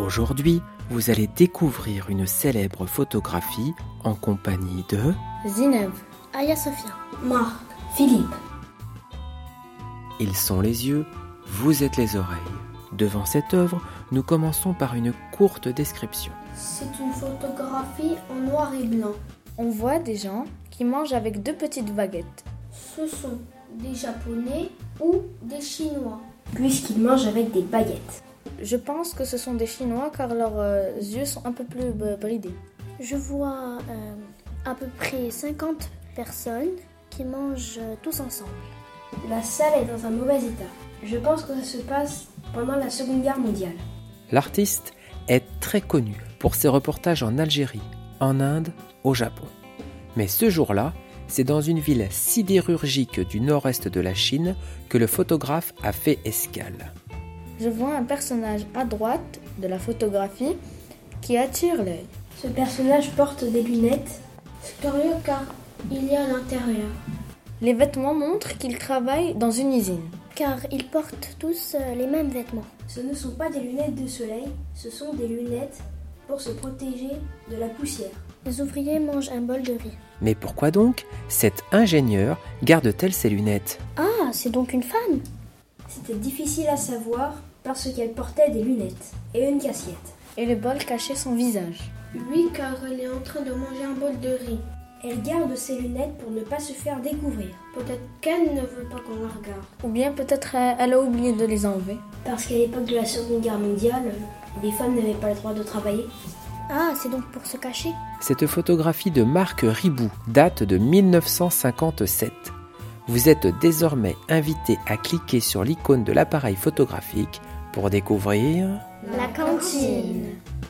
Aujourd'hui, vous allez découvrir une célèbre photographie en compagnie de Zineb, Aya Sofia, Marc, Philippe. Ils sont les yeux, vous êtes les oreilles. Devant cette œuvre, nous commençons par une courte description. C'est une photographie en noir et blanc. On voit des gens qui mangent avec 2 petites baguettes. Ce sont des Japonais ou des Chinois. Puisqu'ils mangent avec des baguettes. Je pense que ce sont des Chinois car leurs yeux sont un peu plus bridés. Je vois à peu près 50 personnes qui mangent tous ensemble. La salle est dans un mauvais état. Je pense que ça se passe pendant la Seconde Guerre mondiale. L'artiste est très connu pour ses reportages en Algérie, en Inde, au Japon. Mais ce jour-là, c'est dans une ville sidérurgique du nord-est de la Chine que le photographe a fait escale. Je vois un personnage à droite de la photographie qui attire l'œil. Ce personnage porte des lunettes. C'est curieux car il y a à l'intérieur. Les vêtements montrent qu'il travaille dans une usine. Car ils portent tous les mêmes vêtements. Ce ne sont pas des lunettes de soleil, ce sont des lunettes pour se protéger de la poussière. Les ouvriers mangent un bol de riz. Mais pourquoi donc cet ingénieur garde-t-elle ses lunettes ? Ah, c'est donc une femme ? C'était difficile à savoir parce qu'elle portait des lunettes et une casquette. Et le bol cachait son visage. Oui, car elle est en train de manger un bol de riz. Elle garde ses lunettes pour ne pas se faire découvrir. Peut-être qu'elle ne veut pas qu'on la regarde. Ou bien peut-être elle a oublié de les enlever. Parce qu'à l'époque de la Seconde Guerre mondiale, les femmes n'avaient pas le droit de travailler. Ah, c'est donc pour se cacher ? Cette photographie de Marc Ribou date de 1957. Vous êtes désormais invité à cliquer sur l'icône de l'appareil photographique pour découvrir la cantine.